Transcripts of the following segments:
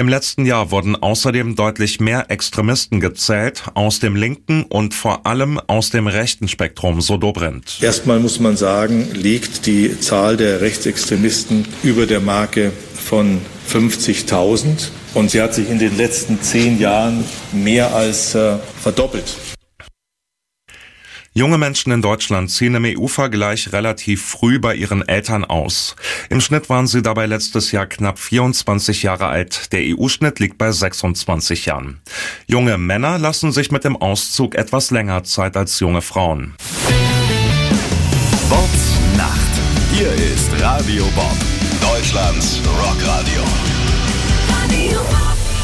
Im letzten Jahr wurden außerdem deutlich mehr Extremisten gezählt aus dem linken und vor allem aus dem rechten Spektrum, so Dobrindt. Erstmal muss man sagen, liegt die Zahl der Rechtsextremisten über der Marke von 50.000 und sie hat sich in den letzten 10 Jahren mehr als verdoppelt. Junge Menschen in Deutschland ziehen im EU-Vergleich relativ früh bei ihren Eltern aus. Im Schnitt waren sie dabei letztes Jahr knapp 24 Jahre alt. Der EU-Schnitt liegt bei 26 Jahren. Junge Männer lassen sich mit dem Auszug etwas länger Zeit als junge Frauen. Bobs Nacht. Hier ist Radio Bob, Deutschlands Rockradio. Radio Bob.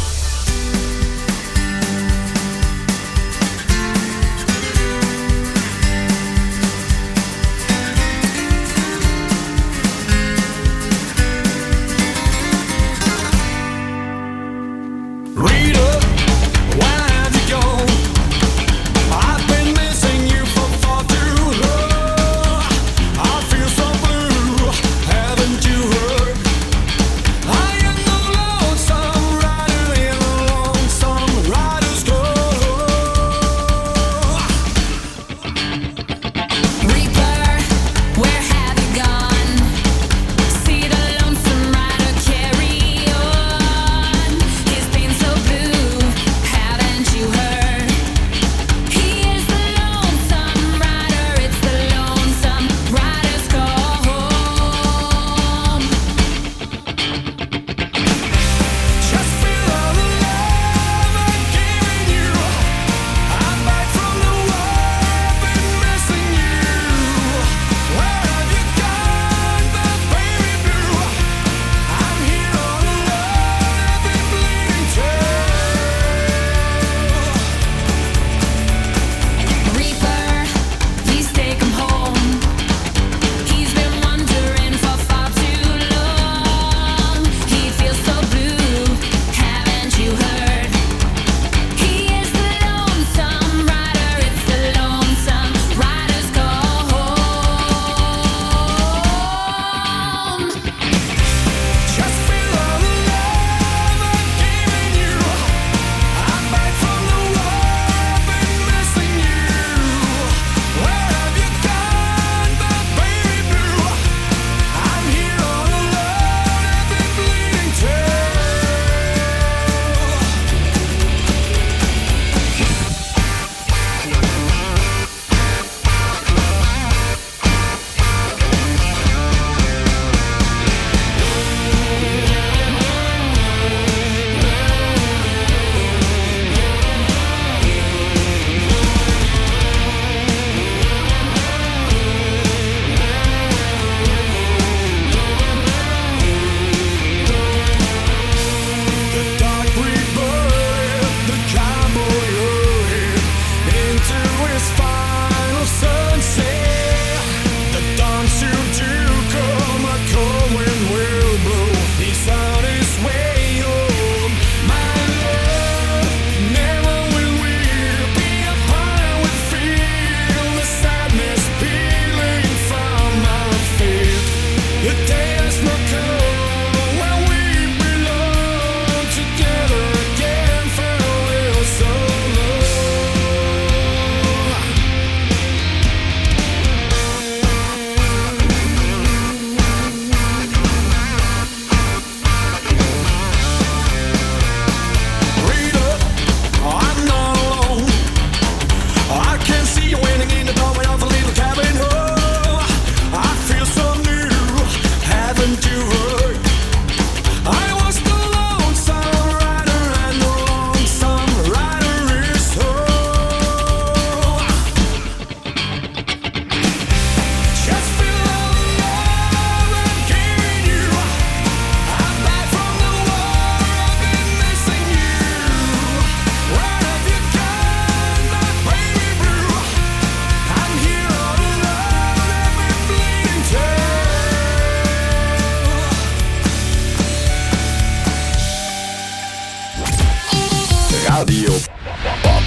Radio Bob.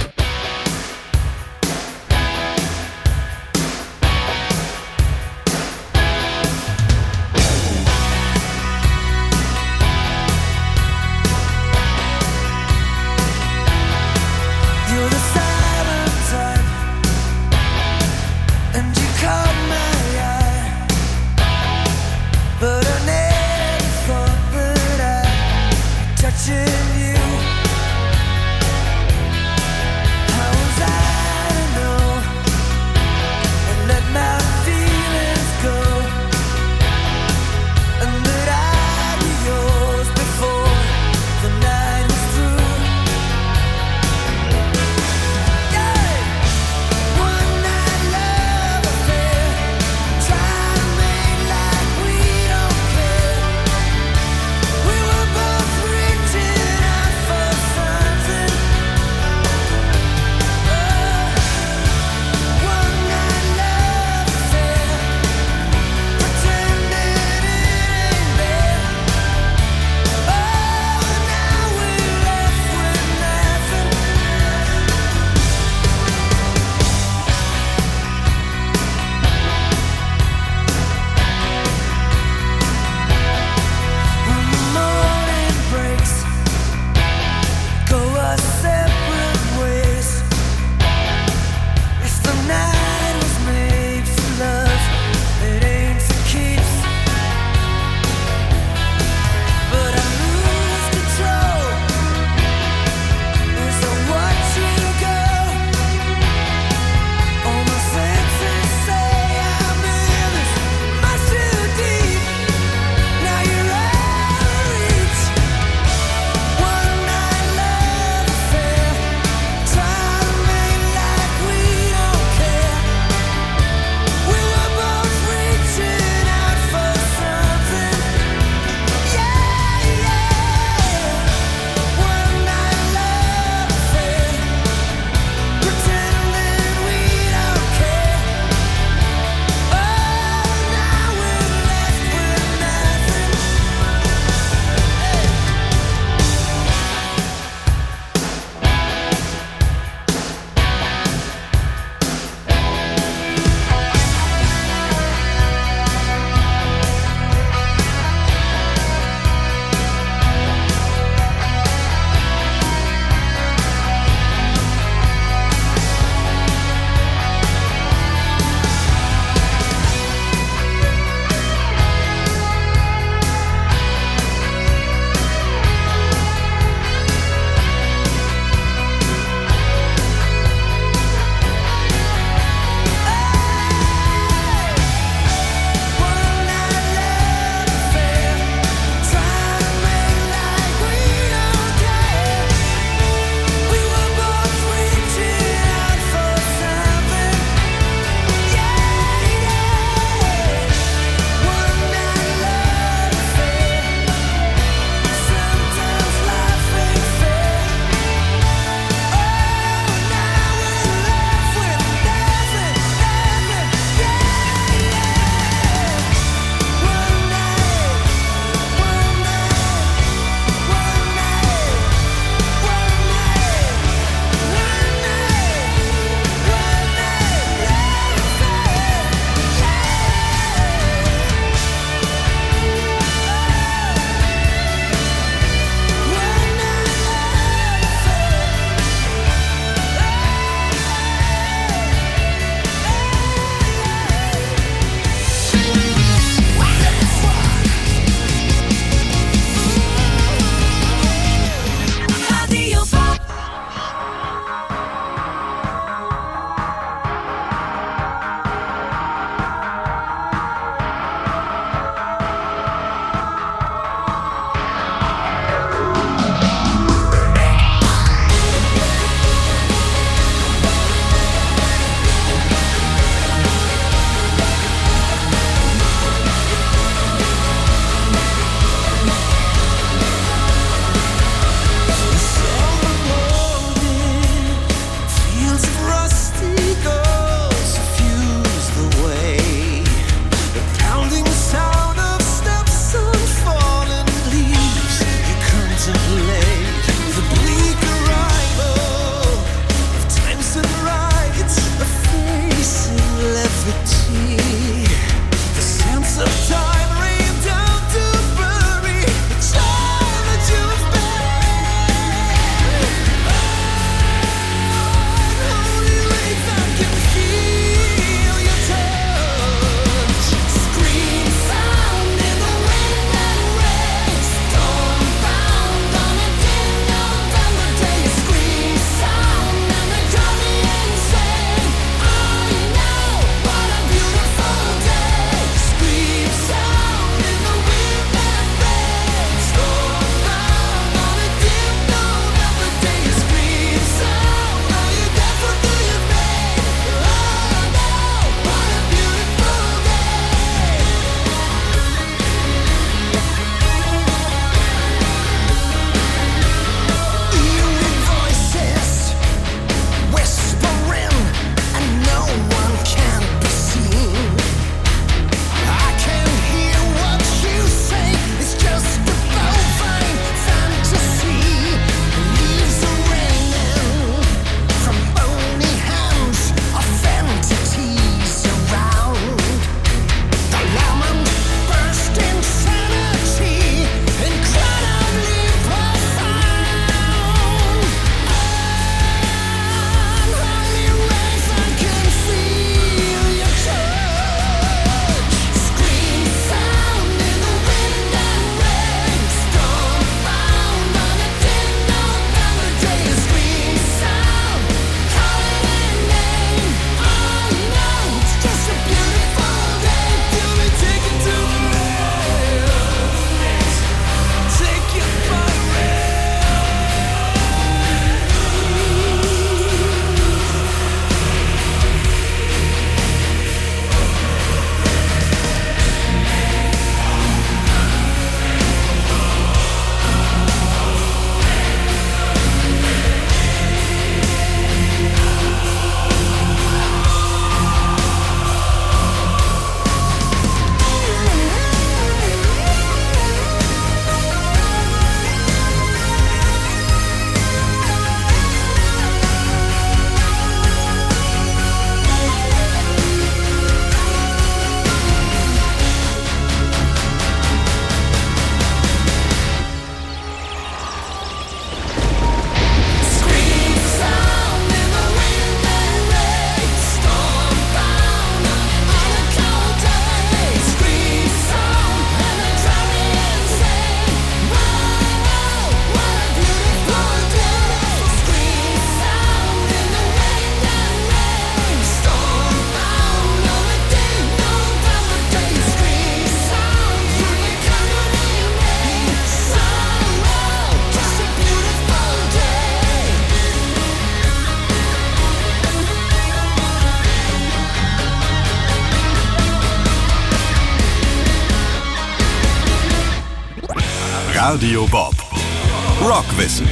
Radio Bob. Rockwissen.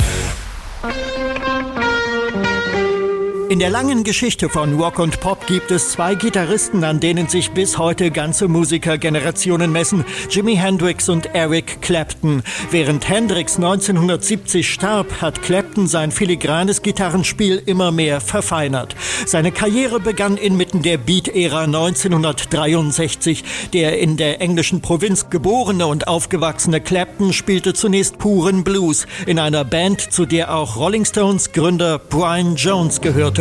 In der langen Geschichte von Rock und Pop gibt es zwei Gitarristen, an denen sich bis heute ganze Musikergenerationen messen: Jimi Hendrix und Eric Clapton. Während Hendrix 1970 starb, hat Clapton sein filigranes Gitarrenspiel immer mehr verfeinert. Seine Karriere begann inmitten der Beat-Ära 1963. Der in der englischen Provinz geborene und aufgewachsene Clapton spielte zunächst puren Blues in einer Band, zu der auch Rolling Stones Gründer Brian Jones gehörte.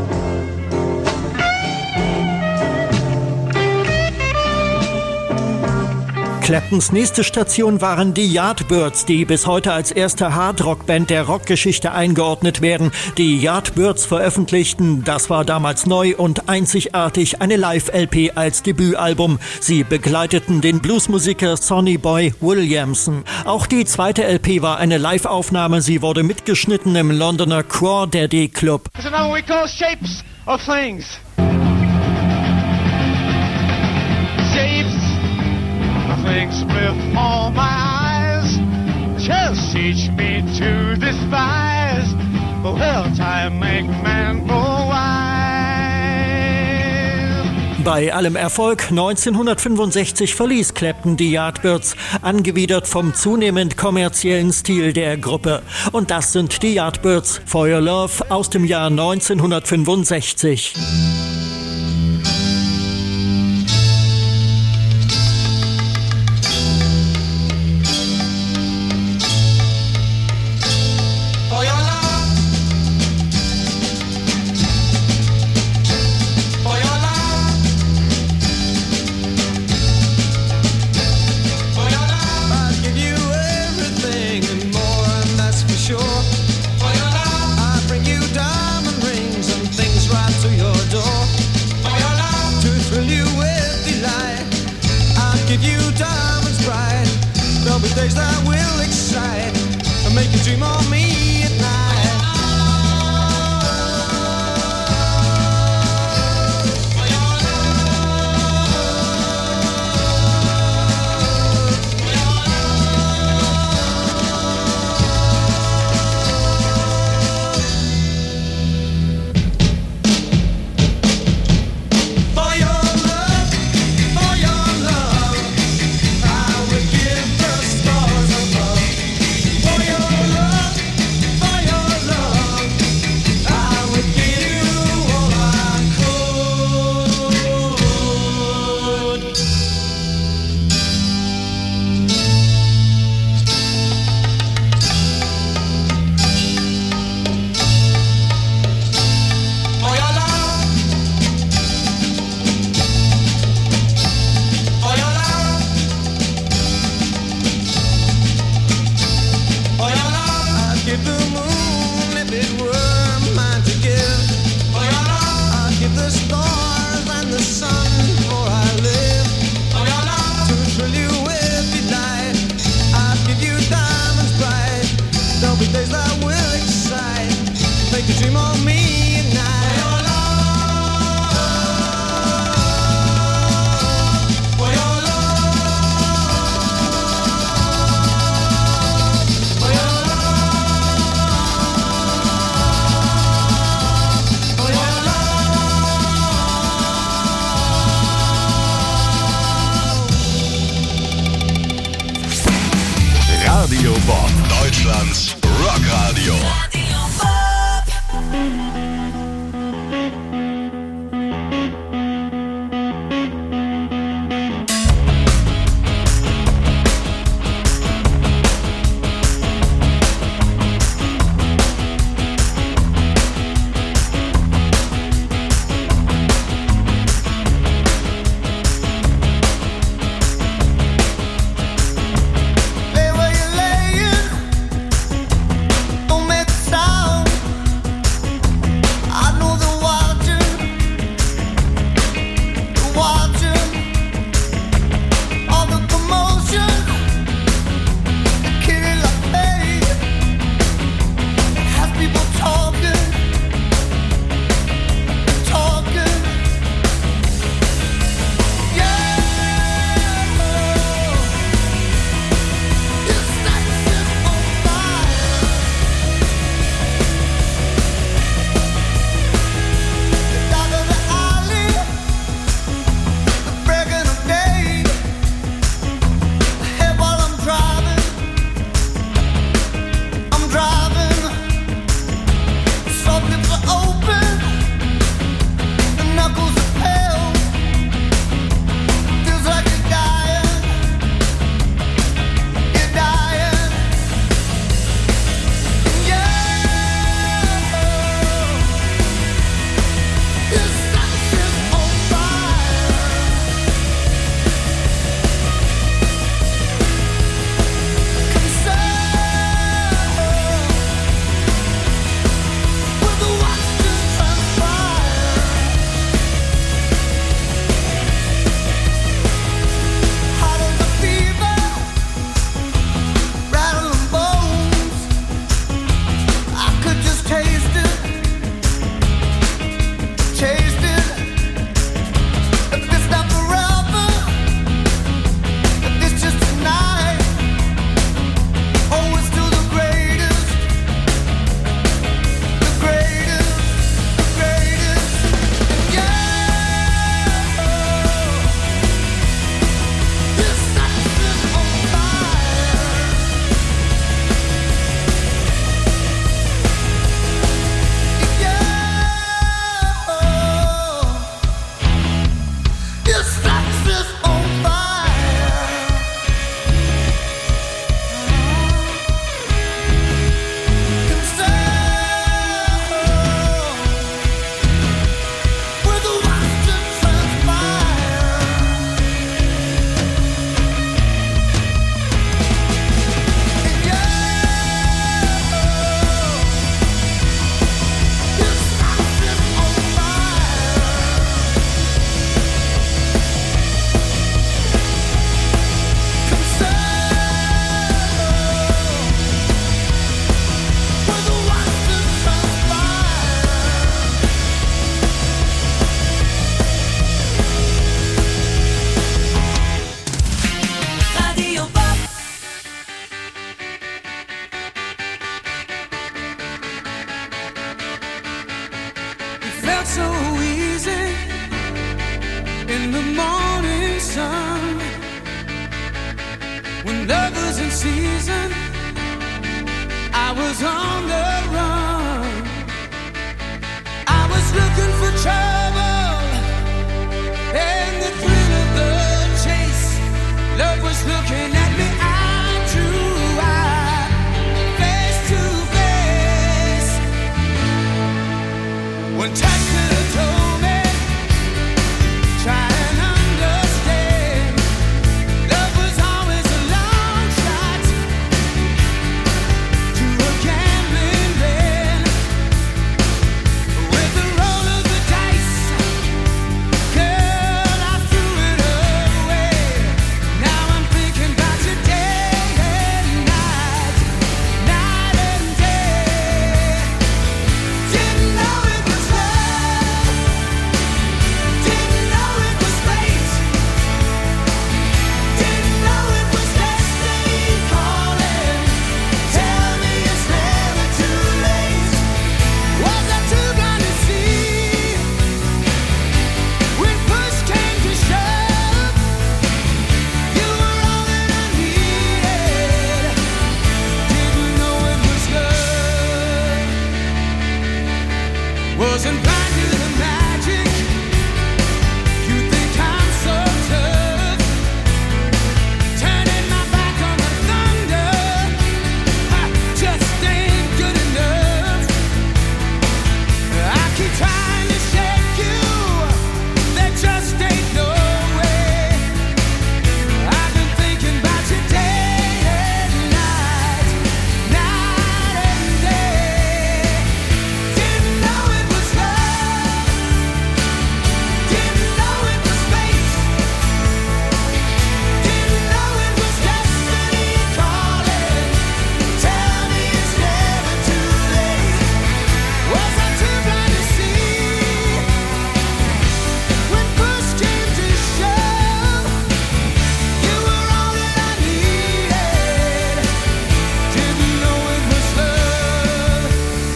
Claptons nächste Station waren die Yardbirds, die bis heute als erste Hardrock-Band der Rockgeschichte eingeordnet werden. Die Yardbirds veröffentlichten, das war damals neu und einzigartig, eine Live-LP als Debütalbum. Sie begleiteten den Bluesmusiker Sonny Boy Williamson. Auch die zweite LP war eine Live-Aufnahme. Sie wurde mitgeschnitten im Londoner Crawdaddy Club. Shapes of things. Shapes of things with all my eyes. Just teach me to despise. But will time make man go wise? Bei allem Erfolg 1965 verließ Clapton die Yardbirds, angewidert vom zunehmend kommerziellen Stil der Gruppe. Und das sind die Yardbirds, For Your Love aus dem Jahr 1965. Days that will excite and make you dream of me at night. felt so easy in the morning sun. When love was in season, I was on the run. I was looking for trouble and the thrill of the chase. Love was looking at me eye to eye, face to face. When touch could have told me, try and understand. Love was always a long shot to a gambling man. With the roll of the dice, girl, I threw it away. Now I'm thinking about you day and night, night and day. Didn't know it was love, didn't know it was fate, didn't know it was destiny calling. Tell me it's never too late. Was I too blind to see when push came to shove? You were all that I needed. Didn't know it was love. Wasn't blind to the magic. You think I'm so tough, turning my back on the thunder. Just ain't good enough. I keep trying to shake you, there just ain't no way. I've been thinking about you day and night, night and day. Didn't know it was love, didn't know it was fate, didn't know it was destiny calling. Tell me it's never too late. Was I too blind to see when push came to shove? You were all that I needed. Didn't know it was love.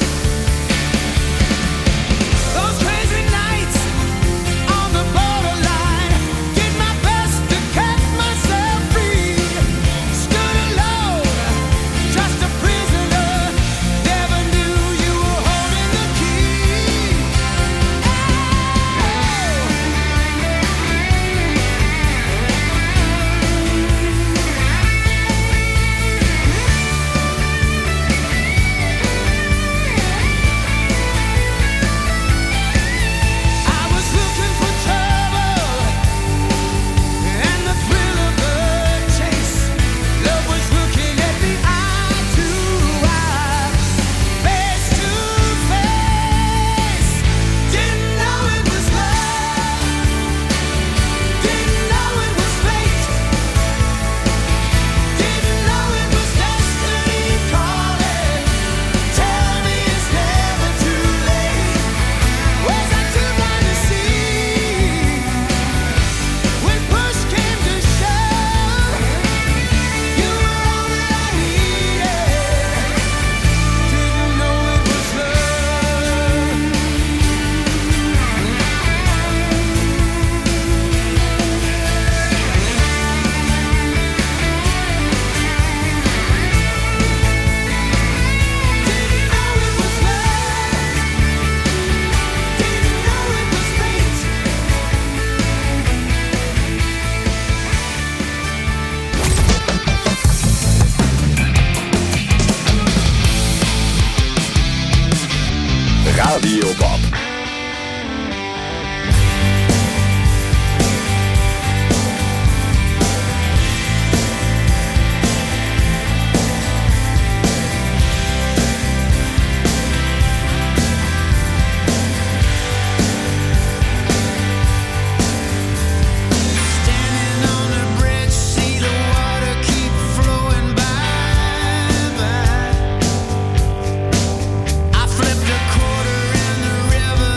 Those crazy nights on the borderline, did my best to cut myself free. Stood alone, just a prisoner. Never knew you were holding the key. I was looking for trouble and the thrill of the chase. Love was looking at me eye to eye, face to face. Didn't know it was love, didn't know it was fate, didn't know it was destiny calling. Tell me it's never too late. Was I too blind to see when push came to shove? You were all that I needed. Didn't know it was love. Didn't know it was love, didn't know it was fate. Radio Bob. Standing on a bridge, see the water keep flowing by. I flipped a quarter in the river.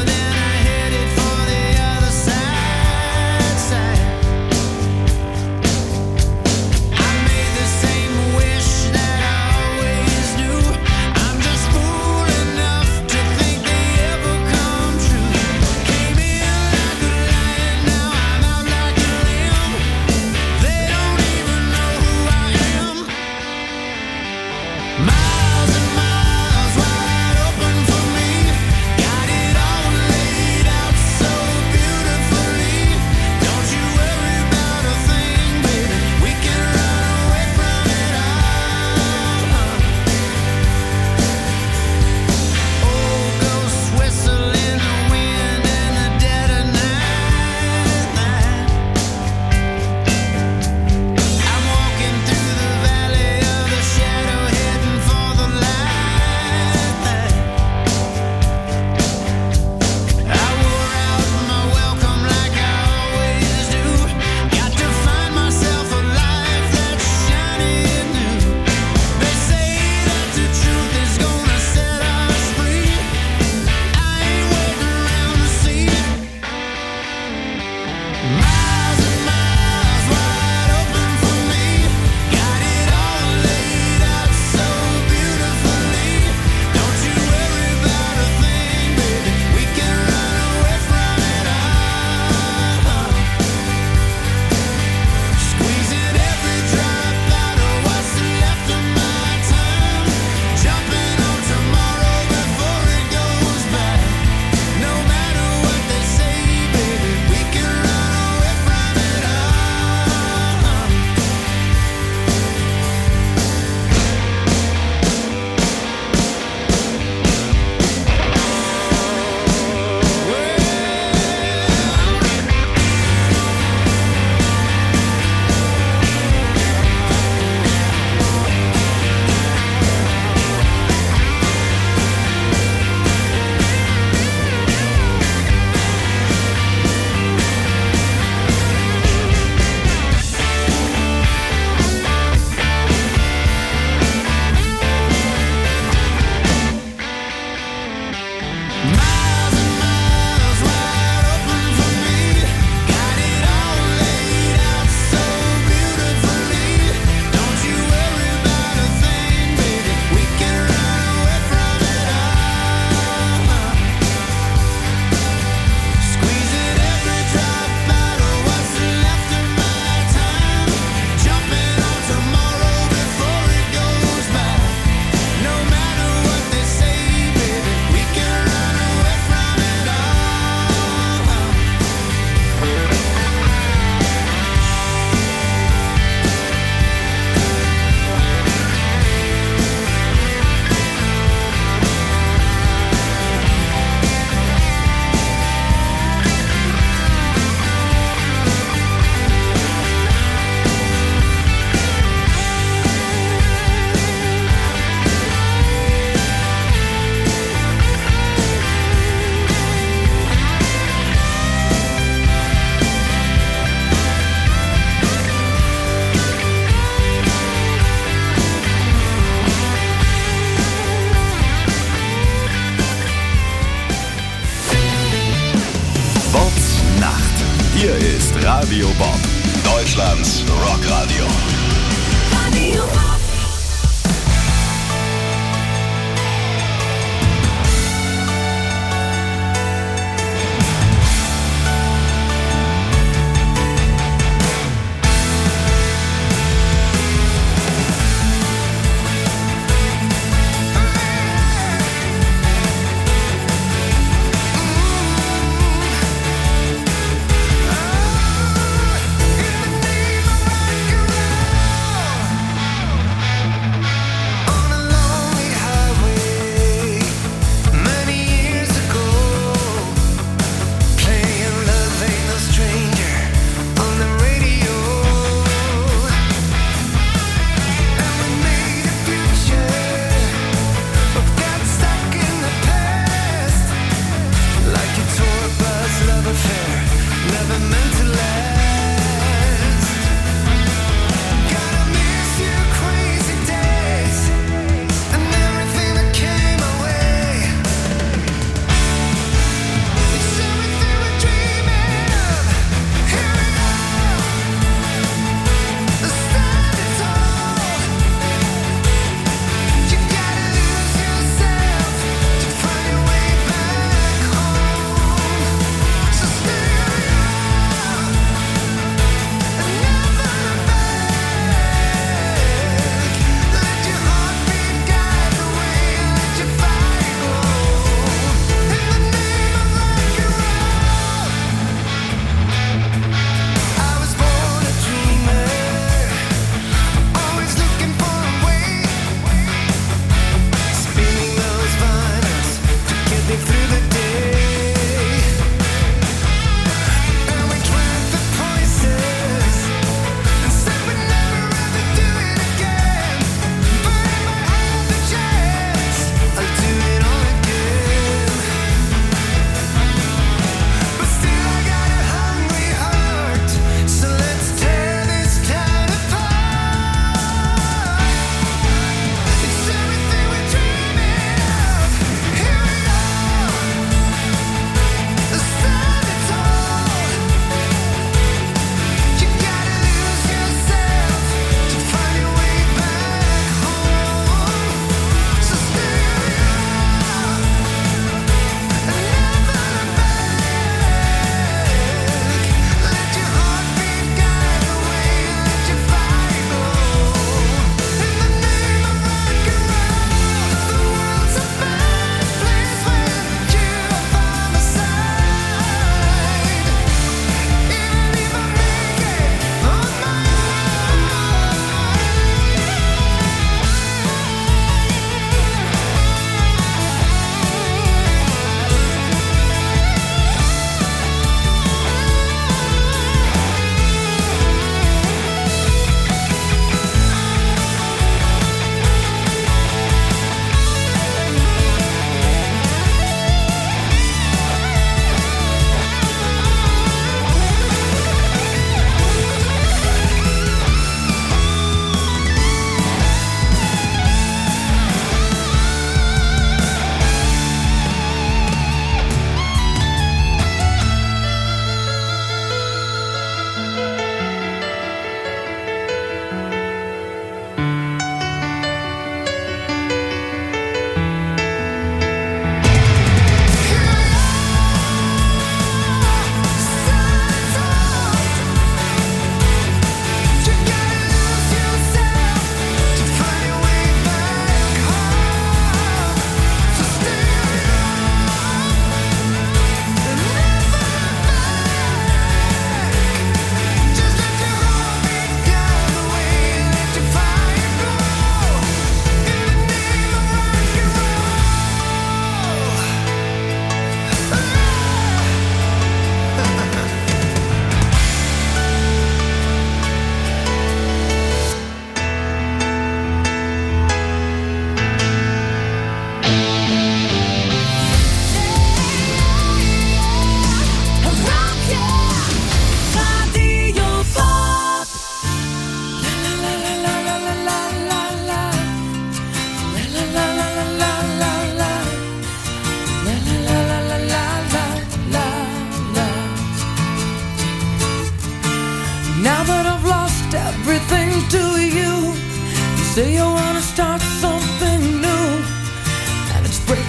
Radio Bob, Deutschlands Rockradio. Radio Bob.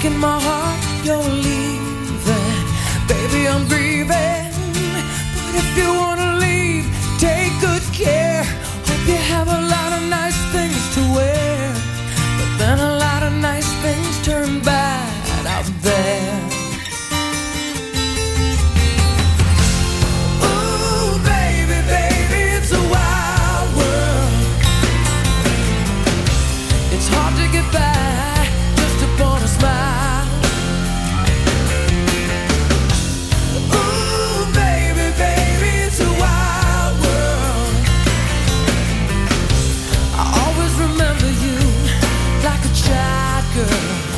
breaking my heart, you're leaving. Baby, I'm grieving. But if you wanna leave, take good care. Hope you have a lot of nice things to wear. But then a lot of nice things turn bad out there. Ooh, baby, baby, it's a wild world. It's hard to get by just upon a smile. Ooh, baby, baby, it's a wild world. I always remember you like a child girl.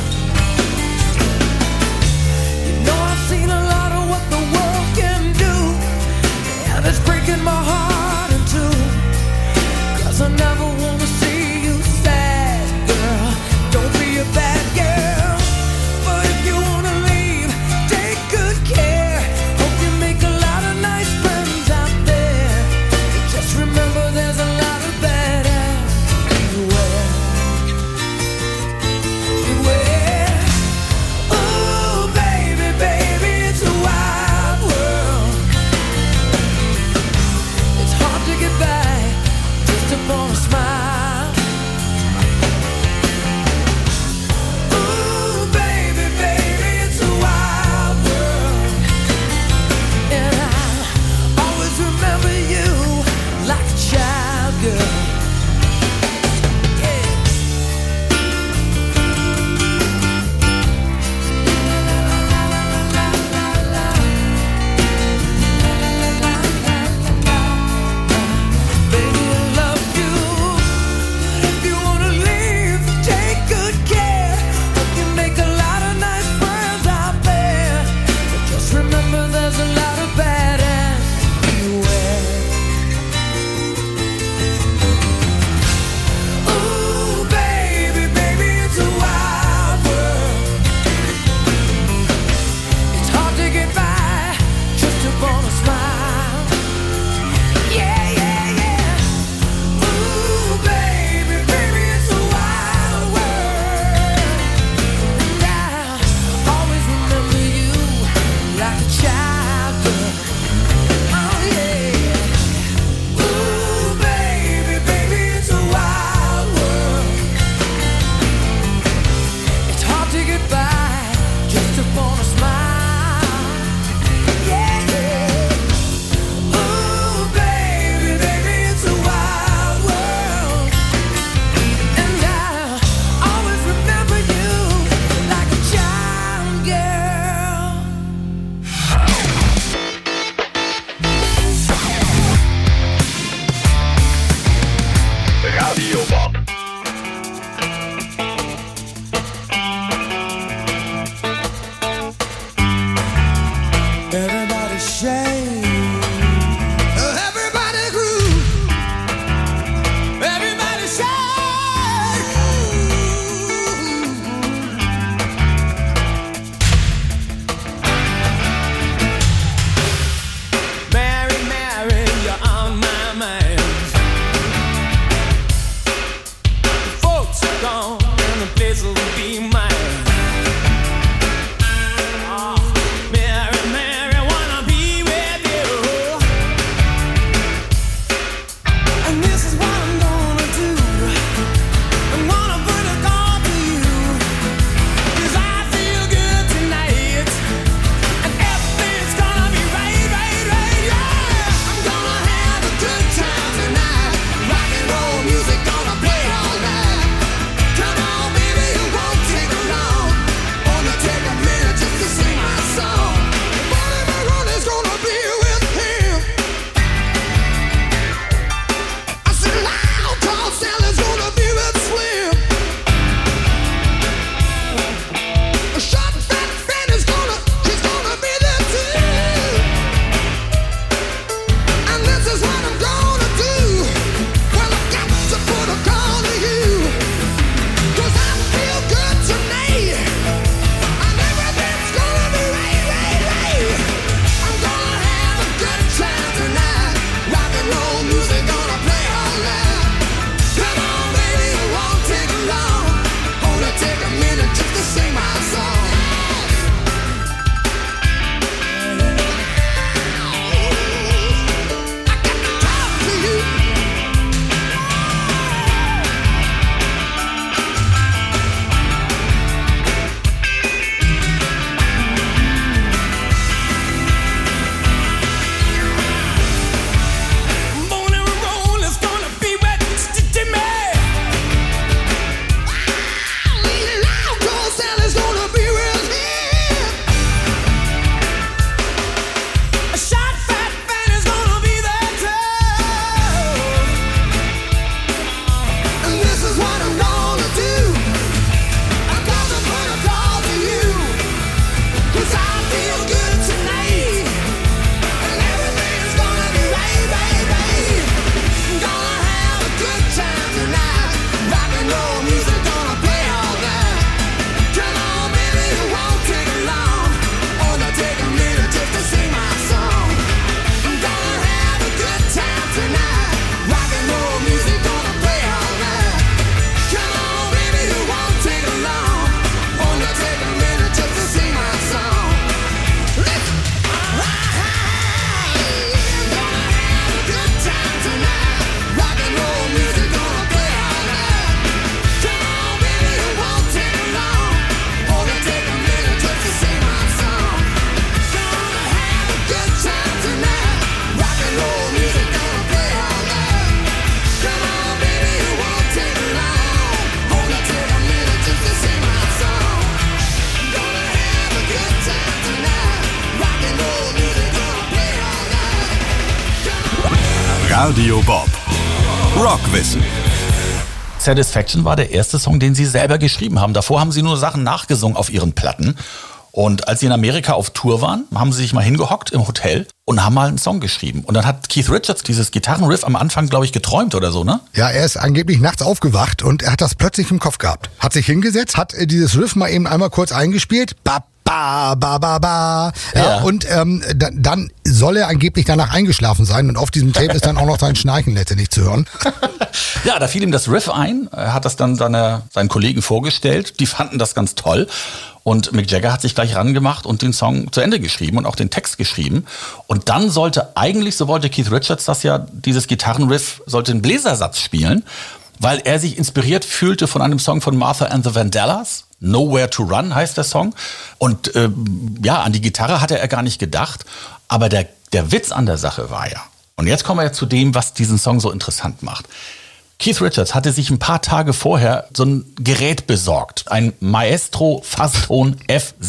Radio Bob. Rockwissen. Satisfaction war der erste Song, den sie selber geschrieben haben. Davor haben sie nur Sachen nachgesungen auf ihren Platten. Und als sie in Amerika auf Tour waren, haben sie sich mal hingehockt im Hotel und haben mal einen Song geschrieben. Und dann hat Keith Richards dieses Gitarrenriff am Anfang, glaube ich, geträumt oder so, ne? Ja, er ist angeblich nachts aufgewacht und er hat das plötzlich im Kopf gehabt. Hat sich hingesetzt, hat dieses Riff mal eben einmal kurz eingespielt. Ba, ba, ba, ba, ba. Ja. Und dann soll er angeblich danach eingeschlafen sein. Und auf diesem Tape ist dann auch noch sein Schnarchen letztendlich zu hören. Ja, da fiel ihm das Riff ein. Er hat das dann seinen Kollegen vorgestellt. Die fanden das ganz toll. Und Mick Jagger hat sich gleich rangemacht und den Song zu Ende geschrieben und auch den Text geschrieben. Und dann sollte so wollte Keith Richards das ja, dieses Gitarrenriff, sollte einen Bläsersatz spielen, weil er sich inspiriert fühlte von einem Song von Martha and the Vandellas. Nowhere to Run heißt der Song. Und an die Gitarre hatte er gar nicht gedacht. Aber der Witz an der Sache war ja, und jetzt kommen wir zu dem, was diesen Song so interessant macht. Keith Richards hatte sich ein paar Tage vorher so ein Gerät besorgt. Ein Maestro Fastone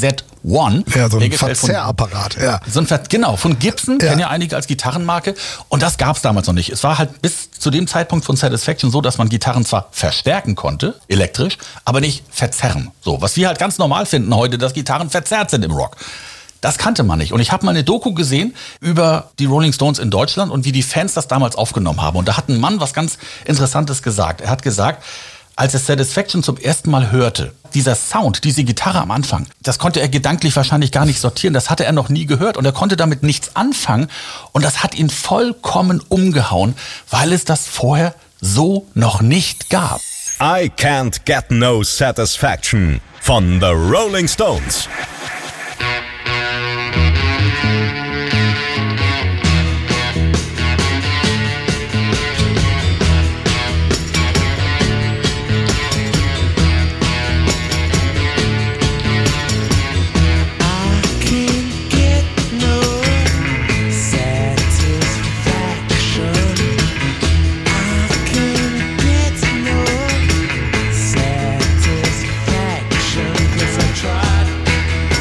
FZ1. Ja, so ein Verzerrapparat. Ja. Genau, von Gibson, kennen ja einige als Gitarrenmarke. Und das gab es damals noch nicht. Es war halt bis zu dem Zeitpunkt von Satisfaction so, dass man Gitarren zwar verstärken konnte, elektrisch, aber nicht verzerren. So, was wir halt ganz normal finden heute, dass Gitarren verzerrt sind im Rock. Das kannte man nicht. Und ich habe mal eine Doku gesehen über die Rolling Stones in Deutschland und wie die Fans das damals aufgenommen haben. Und da hat ein Mann was ganz Interessantes gesagt. Er hat gesagt, als er Satisfaction zum ersten Mal hörte, dieser Sound, diese Gitarre am Anfang, das konnte er gedanklich wahrscheinlich gar nicht sortieren. Das hatte er noch nie gehört und er konnte damit nichts anfangen. Und das hat ihn vollkommen umgehauen, weil es das vorher so noch nicht gab. I Can't Get No Satisfaction von The Rolling Stones. Satisfaction, 'cause I tried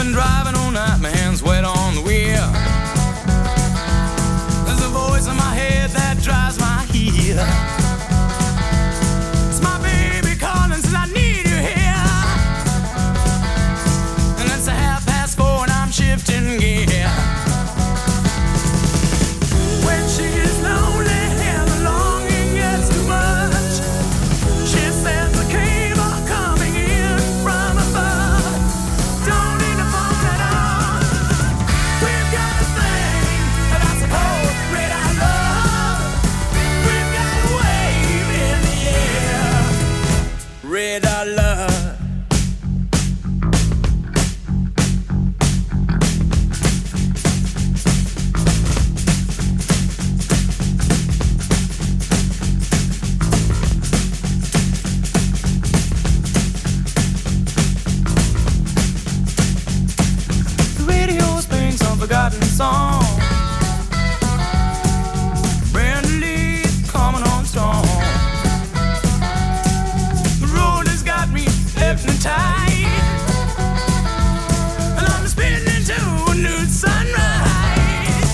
been driving all night, my hands wet on the wheel. There's a voice in my head that drives my heel. It's my baby calling, says I need you here. And it's 4:30 and I'm shifting gear. When she's lonely and the longing gets too much, she sends a cable coming in from above. Don't need to phone at all. We've got a thing that's called red eye love. We've got a wave in the air. Red eye love. Forgotten song. Brand new leaf coming on strong. The road has got me hypnotized, and I'm spinning to a new sunrise.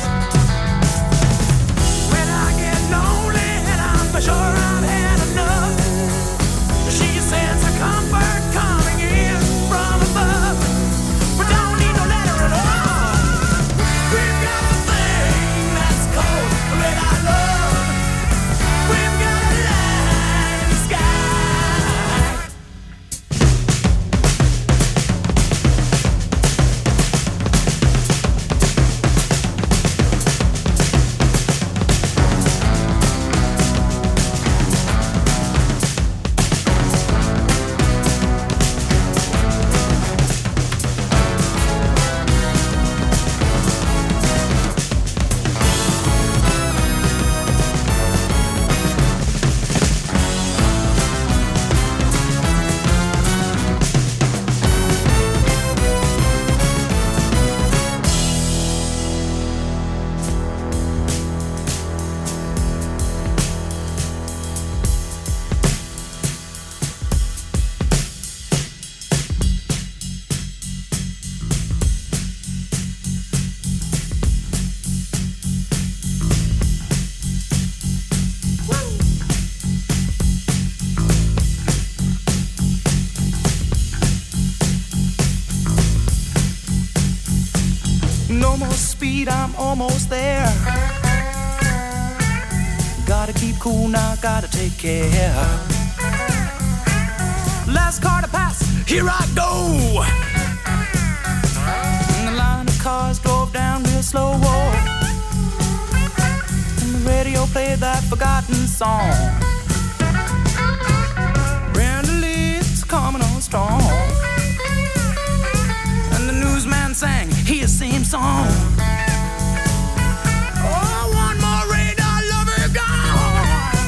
When I get lonely and I'm for sure I've had enough, she sends a comfort coming in from above. We don't need no letter at all. We've got a thing that's called red eye love. We've got a light in the sky. No more speed, I'm almost there. Gotta keep cool now, gotta take care. Last car to pass, here I go. And the line of cars drove down real slow. And the radio played that forgotten song. Brand new leaves coming on strong. And the newsman sang his same song. Oh, one more radar lover gone.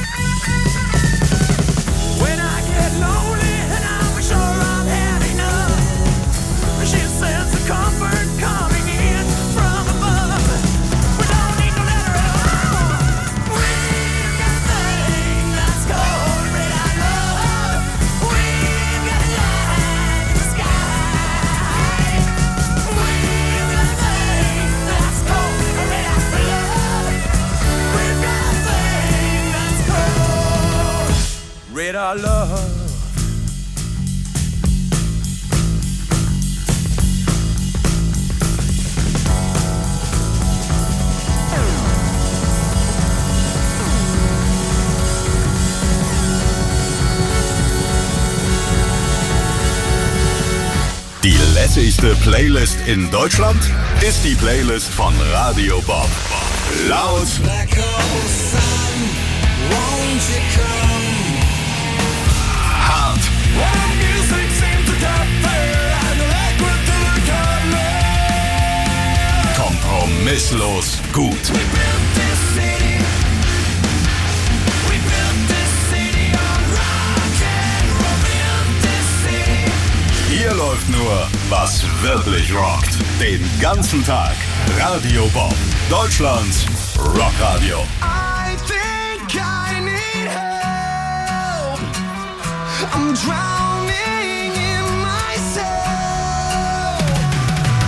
When I get lonely and I'm sure I've had enough, she sends the comfort coming in from above. We don't need no letter at all. We've got a thing that's called red eye love. We've got a light in the sky. We've got a thing that's called red eye love. We've got a thing that's called red eye love. Die lässigste Playlist in Deutschland ist die Playlist von Radio Bob. Laut, hart, kompromisslos gut. Hier läuft nur, was wirklich rockt. Den ganzen Tag. Radio Bob. Deutschlands Rockradio. I think I need help. I'm drowning in myself.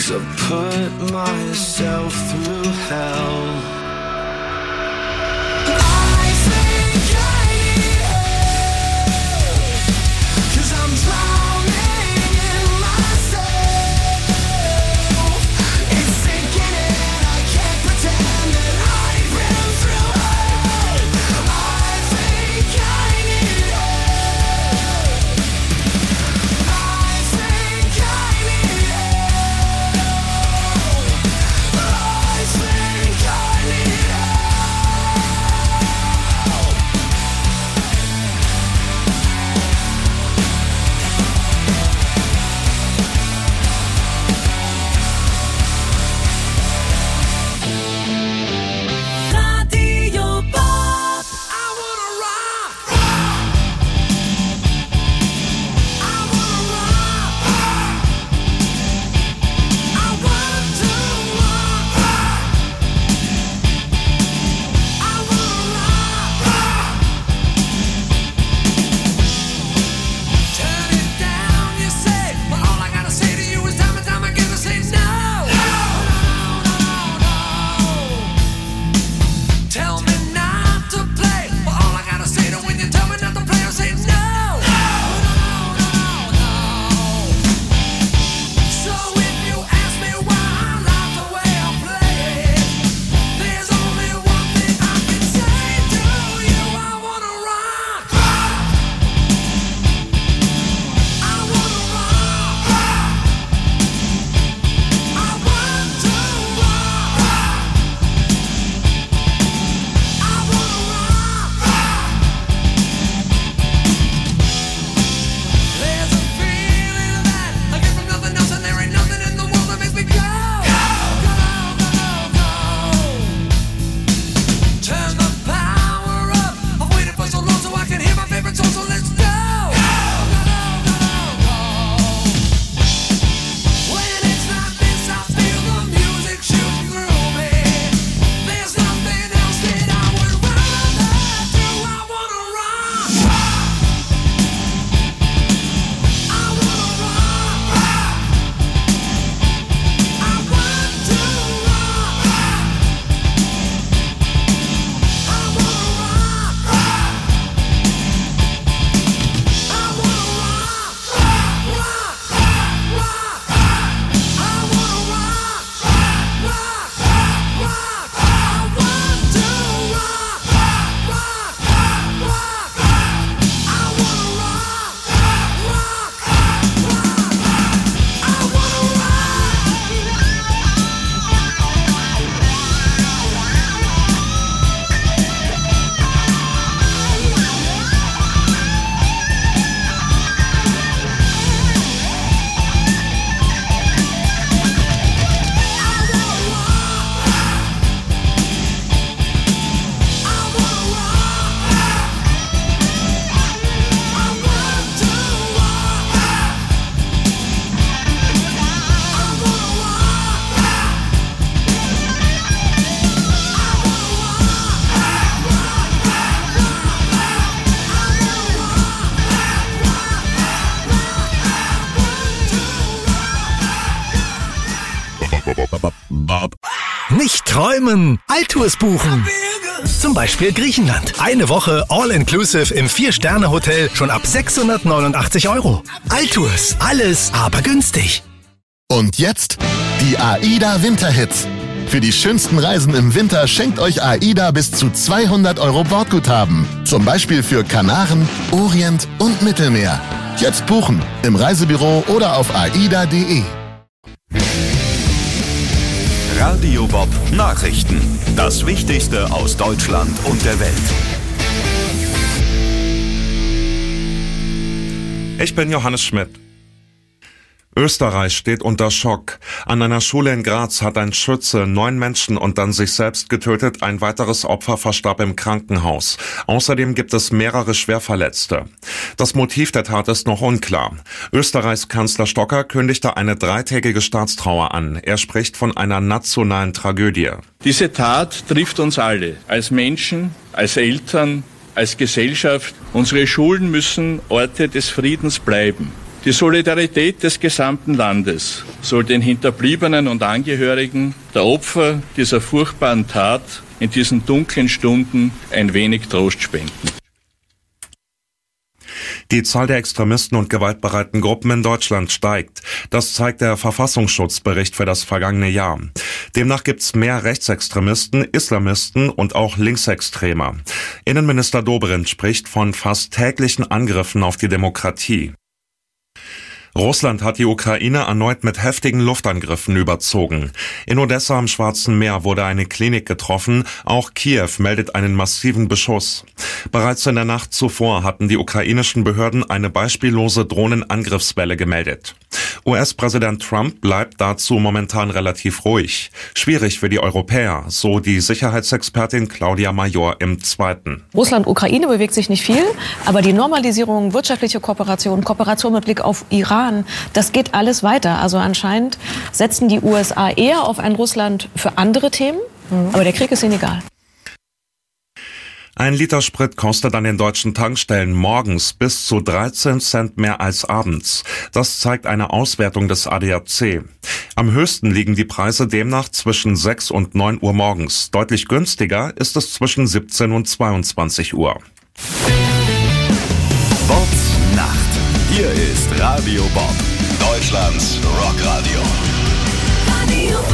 So put myself through hell. I think I need help, 'cause I'm drowning in myself. It's sinking in, I can't pretend that I've been through it. I think I need help. I think I need help. I think I need help. Radio Bob. I wanna rock. I wanna rock. I want to rock. I wanna rock. Turn it down, you say, but all I gotta say to you is time and time again to say no. No. Tell me not to play, but all I gotta say to when you tell me not to play, I say no. No. So if you ask me why I like the way I play it, there's only one thing I can say to you: I wanna rock. I wanna rock. I want to rock. I wanna rock. There's a feeling that I get from nothing else, and there ain't nothing in the world that makes me go. Turn the power up. I've waited for so long so I can hear my favorite song, so let's go. When it's like this, I feel the music shoot through me. There's nothing else that I would rather do. I wanna rock. I wanna rock. I want to rock. I wanna rock. I wanna rock. Rock. I wanna rock. Rock. I want to rock. Rock. I wanna rock. I wanna Nicht träumen, Altours buchen. Zum Beispiel Griechenland. Eine Woche All-Inclusive im 4-Sterne-Hotel schon ab 689 €. Altours, alles aber günstig. Und jetzt die AIDA Winterhits. Für die schönsten Reisen im Winter schenkt euch AIDA bis zu 200 € Bordguthaben. Zum Beispiel für Kanaren, Orient und Mittelmeer. Jetzt buchen im Reisebüro oder auf aida.de. Radio Bob Nachrichten. Das Wichtigste aus Deutschland und der Welt. Ich bin Johannes Schmidt. Österreich steht unter Schock. An einer Schule in Graz hat ein Schütze 9 Menschen und dann sich selbst getötet. Ein weiteres Opfer verstarb im Krankenhaus. Außerdem gibt es mehrere Schwerverletzte. Das Motiv der Tat ist noch unklar. Österreichs Kanzler Stocker kündigte eine 3-tägige Staatstrauer an. Er spricht von einer nationalen Tragödie. Diese Tat trifft uns alle, als Menschen, als Eltern, als Gesellschaft. Unsere Schulen müssen Orte des Friedens bleiben. Die Solidarität des gesamten Landes soll den Hinterbliebenen und Angehörigen der Opfer dieser furchtbaren Tat in diesen dunklen Stunden ein wenig Trost spenden. Die Zahl der Extremisten und gewaltbereiten Gruppen in Deutschland steigt. Das zeigt der Verfassungsschutzbericht für das vergangene Jahr. Demnach gibt's mehr Rechtsextremisten, Islamisten und auch Linksextreme. Innenminister Dobrindt spricht von fast täglichen Angriffen auf die Demokratie. Russland hat die Ukraine erneut mit heftigen Luftangriffen überzogen. In Odessa am Schwarzen Meer wurde eine Klinik getroffen. Auch Kiew meldet einen massiven Beschuss. Bereits in der Nacht zuvor hatten die ukrainischen Behörden eine beispiellose Drohnenangriffswelle gemeldet. US-Präsident Trump bleibt dazu momentan relativ ruhig. Schwierig für die Europäer, so die Sicherheitsexpertin Claudia Major im Zweiten. Russland-Ukraine bewegt sich nicht viel, aber die Normalisierung, wirtschaftliche Kooperation, Kooperation mit Blick auf Iran, das geht alles weiter. Also anscheinend setzen die USA eher auf ein Russland für andere Themen, aber der Krieg ist ihnen egal. Ein Liter Sprit kostet an den deutschen Tankstellen morgens bis zu 13 Cent mehr als abends. Das zeigt eine Auswertung des ADAC. Am höchsten liegen die Preise demnach zwischen 6 und 9 Uhr morgens. Deutlich günstiger ist es zwischen 17 und 22 Uhr. Bobs Nacht. Hier ist Radio Bob, Deutschlands Rockradio. Radio Bob.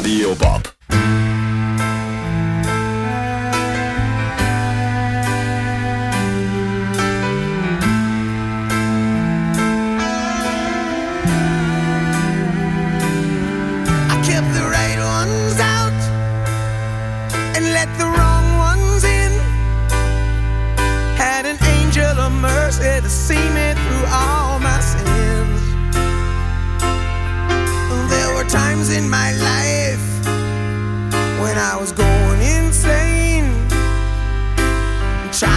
Radio Bob.